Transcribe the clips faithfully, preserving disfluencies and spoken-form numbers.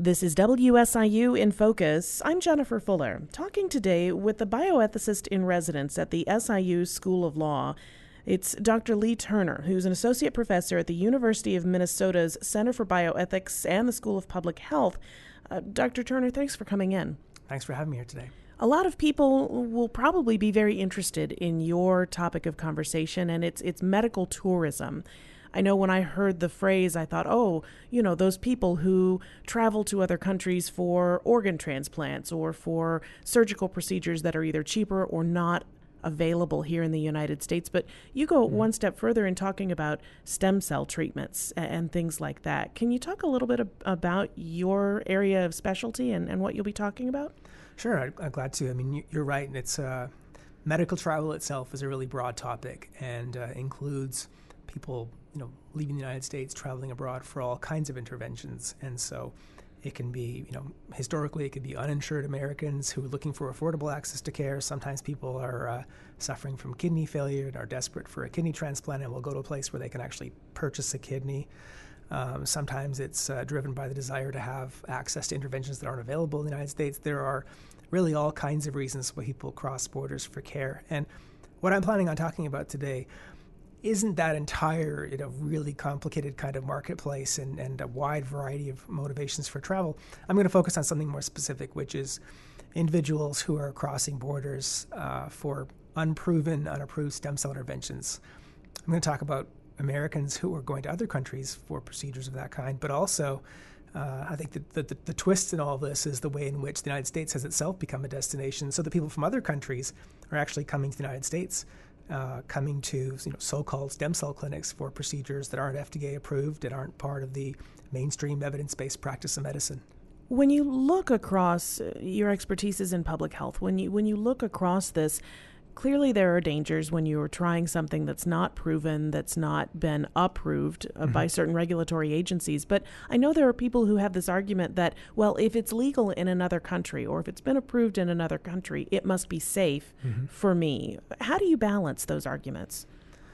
This is W S I U in Focus. I'm Jennifer Fuller, talking today with the bioethicist in residence at the S I U School of Law. It's Doctor Lee Turner, who's an associate professor at the University of Minnesota's Center for Bioethics and the School of Public Health. Uh, Doctor Turner, thanks for coming in. Thanks for having me here today. A lot of people will probably be very interested in your topic of conversation, and it's it's medical tourism. I know when I heard the phrase, I thought, oh, you know, those people who travel to other countries for organ transplants or for surgical procedures that are either cheaper or not available here in the United States. But you go mm-hmm. one step further in talking about stem cell treatments and, and things like that. Can you talk a little bit ab- about your area of specialty and, and what you'll be talking about? Sure, I'd, I'm glad to. I mean, you're right. It's uh, medical travel itself is a really broad topic and uh, includes people, you know, leaving the United States, traveling abroad for all kinds of interventions. And so it can be, you know, historically it could be uninsured Americans who are looking for affordable access to care. Sometimes people are uh, suffering from kidney failure and are desperate for a kidney transplant and will go to a place where they can actually purchase a kidney. Um, sometimes it's uh, driven by the desire to have access to interventions that aren't available in the United States. There are really all kinds of reasons why people cross borders for care. And what I'm planning on talking about today isn't that entire, you know, really complicated kind of marketplace and, and a wide variety of motivations for travel. I'm going to focus on something more specific, which is individuals who are crossing borders uh, for unproven, unapproved stem cell interventions. I'm going to talk about Americans who are going to other countries for procedures of that kind, but also uh, I think that the, the, the twist in all this is the way in which the United States has itself become a destination, so that people from other countries are actually coming to the United States. Uh, coming to you know so-called stem cell clinics for procedures that aren't F D A approved and aren't part of the mainstream evidence-based practice of medicine. When you look across, uh, your expertise is in public health. When you when you look across this, clearly there are dangers when you're trying something that's not proven, that's not been approved uh, mm-hmm. by certain regulatory agencies. But I know there are people who have this argument that, well, if it's legal in another country or if it's been approved in another country, it must be safe mm-hmm. for me. How do you balance those arguments?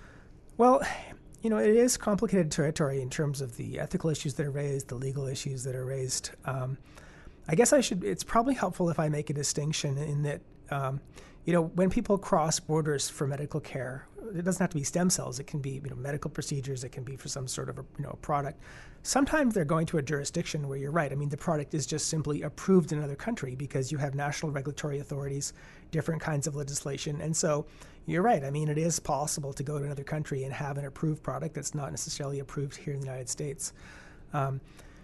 Well, you know, it is complicated territory in terms of the ethical issues that are raised, the legal issues that are raised. Um, I guess I should, it's probably helpful if I make a distinction in that, um, you know, when people cross borders for medical care, it doesn't have to be stem cells. It can be, you know, medical procedures. It can be for some sort of a, you know, product. Sometimes they're going to a jurisdiction where you're right. I mean, the product is just simply approved in another country because you have national regulatory authorities, different kinds of legislation. And so you're right. I mean, it is possible to go to another country and have an approved product that's not necessarily approved here in the United States. Um,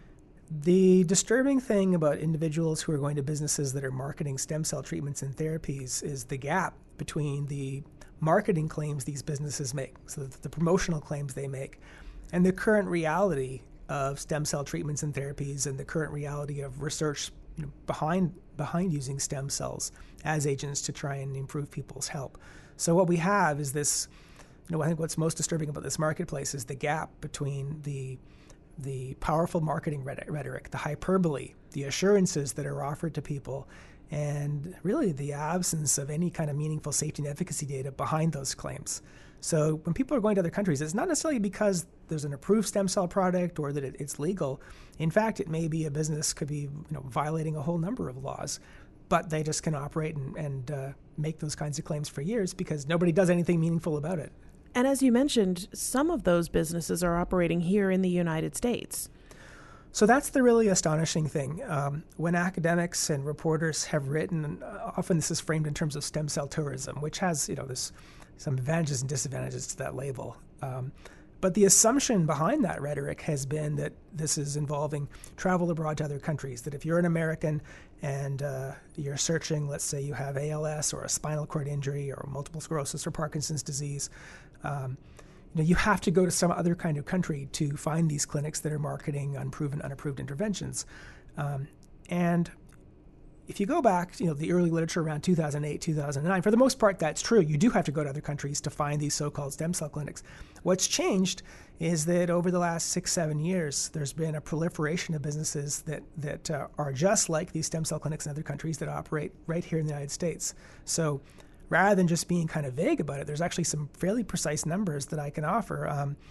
The disturbing thing about individuals who are going to businesses that are marketing stem cell treatments and therapies is the gap between the marketing claims these businesses make, so the, the promotional claims they make, and the current reality of stem cell treatments and therapies and the current reality of research, you know, behind behind using stem cells as agents to try and improve people's health. So what we have is this, you know, I think what's most disturbing about this marketplace is the gap between the the powerful marketing rhetoric, the hyperbole, the assurances that are offered to people, and really the absence of any kind of meaningful safety and efficacy data behind those claims. So when people are going to other countries, it's not necessarily because there's an approved stem cell product or that it, it's legal. In fact, it may be a business could be, you know, violating a whole number of laws, but they just can operate and, and uh, make those kinds of claims for years because nobody does anything meaningful about it. And as you mentioned, some of those businesses are operating here in the United States. So that's the really astonishing thing. Um, when academics and reporters have written, uh, often this is framed in terms of stem cell tourism, which has, you know, this some advantages and disadvantages to that label. Um, but the assumption behind that rhetoric has been that this is involving travel abroad to other countries, that if you're an American and uh, you're searching, let's say you have A L S or a spinal cord injury or multiple sclerosis or Parkinson's disease, um, you know, you have to go to some other kind of country to find these clinics that are marketing unproven, unapproved interventions. Um, and if you go back, you know, the early literature around two thousand eight, two thousand nine, for the most part, that's true. You do have to go to other countries to find these so-called stem cell clinics. What's changed is that over the last six, seven years, there's been a proliferation of businesses that, that uh, are just like these stem cell clinics in other countries that operate right here in the United States. So rather than just being kind of vague about it, there's actually some fairly precise numbers that I can offer. Um,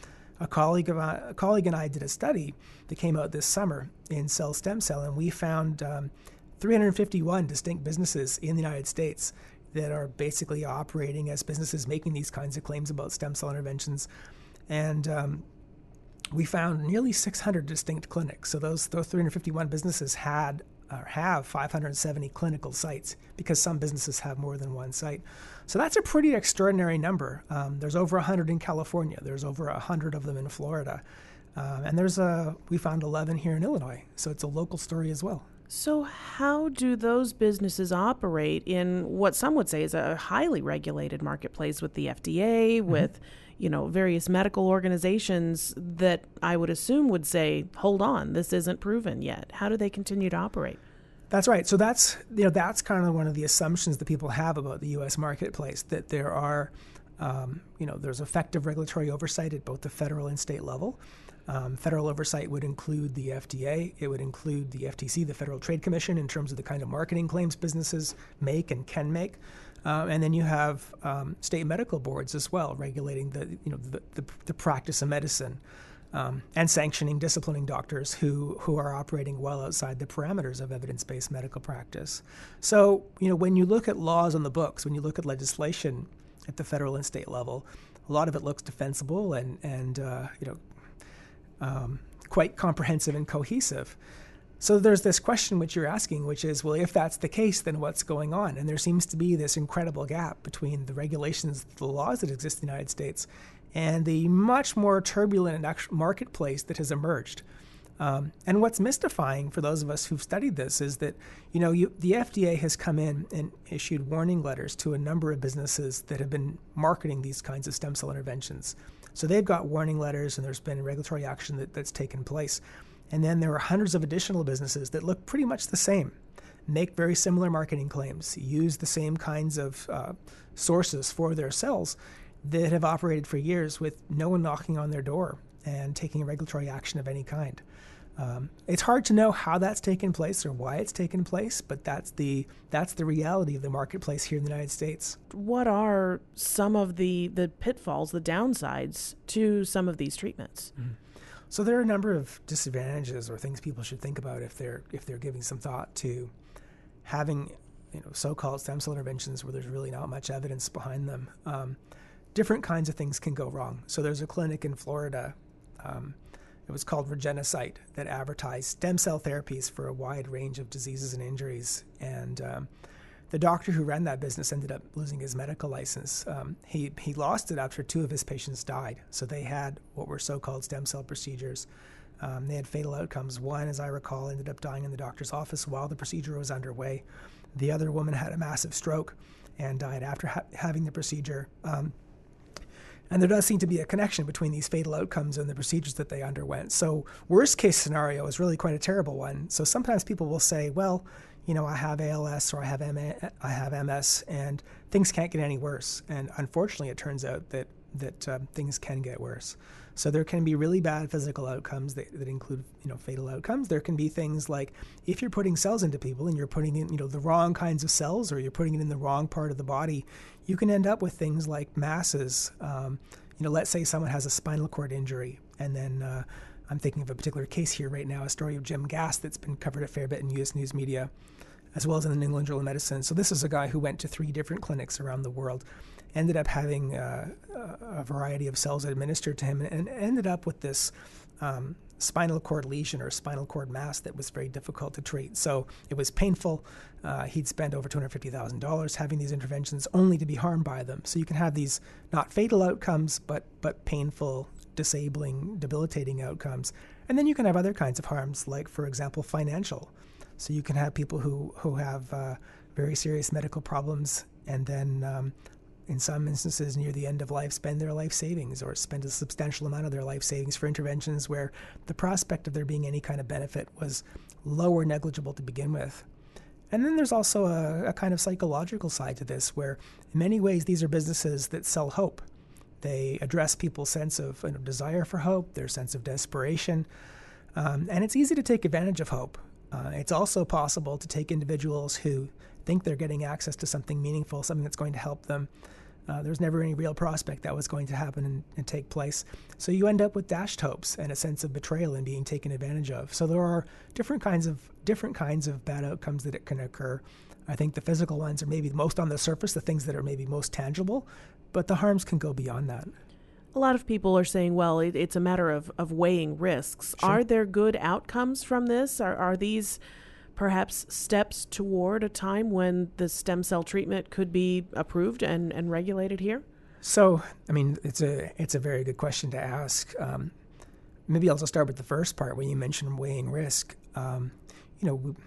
a colleague of a, a colleague and I did a study that came out this summer in Cell Stem Cell, and we found um, three hundred fifty-one distinct businesses in the United States that are basically operating as businesses making these kinds of claims about stem cell interventions. And um, we found nearly six hundred distinct clinics. So those, those three hundred fifty-one businesses had or have five hundred seventy clinical sites, because some businesses have more than one site. So that's a pretty extraordinary number. Um, there's over one hundred in California. There's over one hundred of them in Florida. Um, and there's a, we found eleven here in Illinois. So it's a local story as well. So how do those businesses operate in what some would say is a highly regulated marketplace with the F D A, mm-hmm. with, you know, various medical organizations that I would assume would say, hold on, this isn't proven yet? How do they continue to operate? That's right. So that's, you know, that's kind of one of the assumptions that people have about the U S marketplace, that there are, um, you know, there's effective regulatory oversight at both the federal and state level. Um, federal oversight would include the F D A. It would include the F T C, the Federal Trade Commission, in terms of the kind of marketing claims businesses make and can make. Uh, and then you have um, state medical boards as well, regulating the, you know, the, the, the practice of medicine, um, and sanctioning, disciplining doctors who, who are operating well outside the parameters of evidence-based medical practice. So, you know, when you look at laws on the books, when you look at legislation at the federal and state level, a lot of it looks defensible and, and uh, you know, Um, quite comprehensive and cohesive. So there's this question which you're asking, which is, well, if that's the case, then what's going on? And there seems to be this incredible gap between the regulations, the laws that exist in the United States, and the much more turbulent marketplace that has emerged. Um, and what's mystifying for those of us who've studied this is that, you know, you, the F D A has come in and issued warning letters to a number of businesses that have been marketing these kinds of stem cell interventions. So they've got warning letters, and there's been regulatory action that, that's taken place. And then there are hundreds of additional businesses that look pretty much the same, make very similar marketing claims, use the same kinds of uh, sources for their cells, that have operated for years with no one knocking on their door and taking regulatory action of any kind. Um, it's hard to know how that's taken place or why it's taken place, but that's the that's the reality of the marketplace here in the United States. What are some of the, the pitfalls, the downsides to some of these treatments? Mm-hmm. So there are a number of disadvantages or things people should think about if they're if they're giving some thought to having, you know, so-called stem cell interventions where there's really not much evidence behind them. Um, different kinds of things can go wrong. So there's a clinic in Florida. Um, It was called Regenosite, that advertised stem cell therapies for a wide range of diseases and injuries. And um, the doctor who ran that business ended up losing his medical license. Um, he, he lost it after two of his patients died. So they had what were so-called stem cell procedures. Um, they had fatal outcomes. One, as I recall, ended up dying in the doctor's office while the procedure was underway. The other woman had a massive stroke and died after ha- having the procedure. Um, And there does seem to be a connection between these fatal outcomes and the procedures that they underwent. So worst case scenario is really quite a terrible one. So sometimes people will say, well, you know, I have A L S or I have M A, I have M S, and things can't get any worse. And unfortunately, it turns out that that um, things can get worse. So there can be really bad physical outcomes that, that include, you know, fatal outcomes. There can be things like if you're putting cells into people and you're putting in, you know, the wrong kinds of cells, or you're putting it in the wrong part of the body, you can end up with things like masses. Um, you know, let's say someone has a spinal cord injury, and then uh, I'm thinking of a particular case here right now, a story of Jim Gass that's been covered a fair bit in U S news media, as well as in the New England Journal of Medicine. So this is a guy who went to three different clinics around the world, ended up having uh, a variety of cells administered to him, and ended up with this um, spinal cord lesion or spinal cord mass that was very difficult to treat. So it was painful. Uh, he'd spent over two hundred fifty thousand dollars having these interventions only to be harmed by them. So you can have these not fatal outcomes, but but painful, disabling, debilitating outcomes. And then you can have other kinds of harms, like, for example, financial. So you can have people who, who have uh, very serious medical problems, and then um, in some instances near the end of life spend their life savings or spend a substantial amount of their life savings for interventions where the prospect of there being any kind of benefit was low or negligible to begin with. And then there's also a, a kind of psychological side to this, where in many ways these are businesses that sell hope. They address people's sense of, you know, desire for hope, their sense of desperation, um, and it's easy to take advantage of hope. Uh, it's also possible to take individuals who think they're getting access to something meaningful, something that's going to help them, Uh, there's never any real prospect that was going to happen and, and take place. So you end up with dashed hopes and a sense of betrayal and being taken advantage of. So there are different kinds of different kinds of bad outcomes that it can occur. I think the physical ones are maybe the most on the surface, the things that are maybe most tangible, but the harms can go beyond that. A lot of people are saying, well, it, it's a matter of, of weighing risks. Sure. Are there good outcomes from this? Are, are these perhaps steps toward a time when the stem cell treatment could be approved and, and regulated here? So, I mean, it's a it's a very good question to ask. Um, maybe I'll just start with the first part when you mentioned weighing risk. Um, you know, we,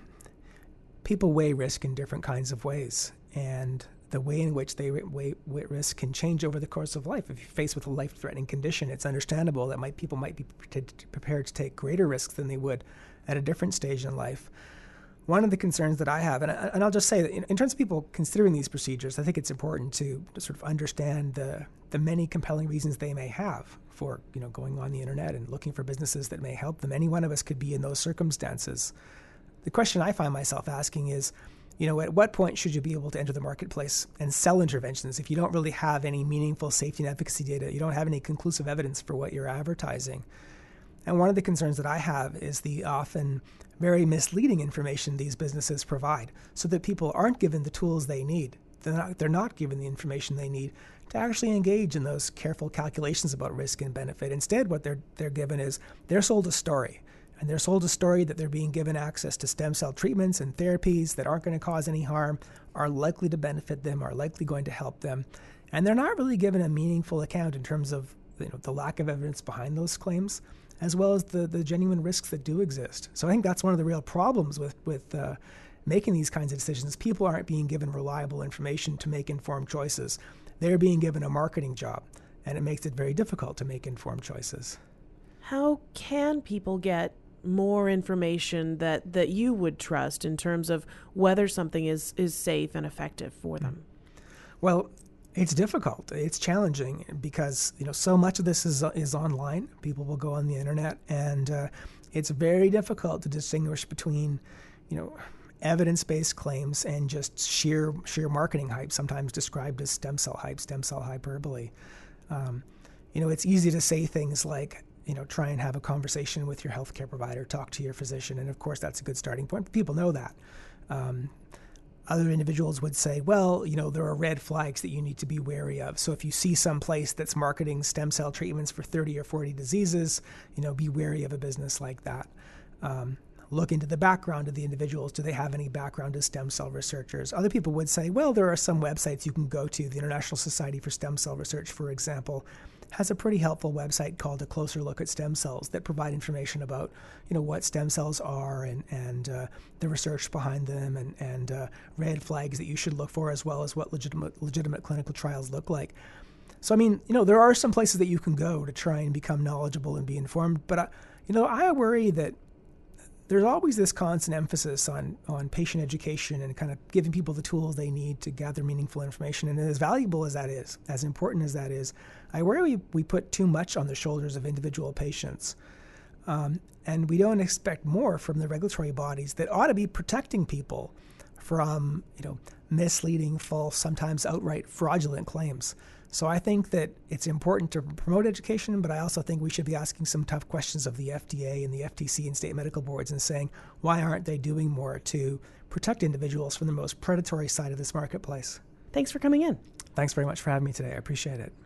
people weigh risk in different kinds of ways, and the way in which they weigh, weigh risk can change over the course of life. If you're faced with a life-threatening condition, it's understandable that might, people might be prepared to take greater risks than they would at a different stage in life. One of the concerns that I have, and, I, and I'll just say that in, in terms of people considering these procedures, I think it's important to, to sort of understand the the many compelling reasons they may have for, you know, going on the internet and looking for businesses that may help them. Any one of us could be in those circumstances. The question I find myself asking is, you know, at what point should you be able to enter the marketplace and sell interventions if you don't really have any meaningful safety and efficacy data, you don't have any conclusive evidence for what you're advertising? And one of the concerns that I have is the often very misleading information these businesses provide, so that people aren't given the tools they need. They're not, they're not given the information they need to actually engage in those careful calculations about risk and benefit. Instead, what they're they're given is they're sold a story. And they're sold a story that they're being given access to stem cell treatments and therapies that aren't going to cause any harm, are likely to benefit them, are likely going to help them. And they're not really given a meaningful account in terms of, you know, the lack of evidence behind those claims, as well as the, the genuine risks that do exist. So I think that's one of the real problems with, with uh, making these kinds of decisions. People aren't being given reliable information to make informed choices. They're being given a marketing job, and it makes it very difficult to make informed choices. How can people get more information that, that you would trust in terms of whether something is, is safe and effective for them? Well, it's difficult. It's challenging because, you know, so much of this is is online. People will go on the internet, and uh, it's very difficult to distinguish between, you know, evidence-based claims and just sheer sheer marketing hype, sometimes described as stem cell hype, stem cell hyperbole. Um, you know, it's easy to say things like, you know, try and have a conversation with your healthcare provider, talk to your physician, and of course that's a good starting point. People know that. Um, other individuals would say, well, you know, there are red flags that you need to be wary of. So if you see some place that's marketing stem cell treatments for thirty or forty diseases, you know, be wary of a business like that. Um, look into the background of the individuals. Do they have any background as stem cell researchers? Other people would say, well, there are some websites you can go to. The International Society for Stem Cell Research, for example, has a pretty helpful website called A Closer Look at Stem Cells that provide information about, you know, what stem cells are and, and uh, the research behind them and, and uh, red flags that you should look for, as well as what legitimate legitimate clinical trials look like. So, I mean, you know, there are some places that you can go to try and become knowledgeable and be informed. But, uh, you know, I worry that there's always this constant emphasis on, on patient education and kind of giving people the tools they need to gather meaningful information. And as valuable as that is, as important as that is, I worry we, we put too much on the shoulders of individual patients. Um, and we don't expect more from the regulatory bodies that ought to be protecting people from, you know, misleading, false, sometimes outright fraudulent claims. So I think that it's important to promote education, but I also think we should be asking some tough questions of the F D A and the F T C and state medical boards and saying, why aren't they doing more to protect individuals from the most predatory side of this marketplace? Thanks for coming in. Thanks very much for having me today. I appreciate it.